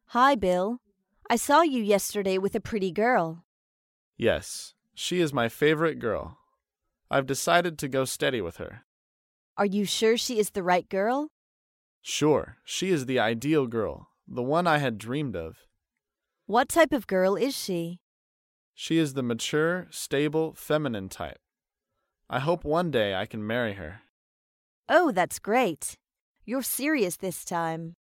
Hi, Bill. I saw you yesterday with a pretty girl. Yes, she is my favorite girl. I've decided to go steady with her. Are you sure she is the right girl? Sure, she is the ideal girl, the one I had dreamed of. What type of girl is she? She is the mature, stable, feminine type. I hope one day I can marry her. Oh, that's great. You're serious this time.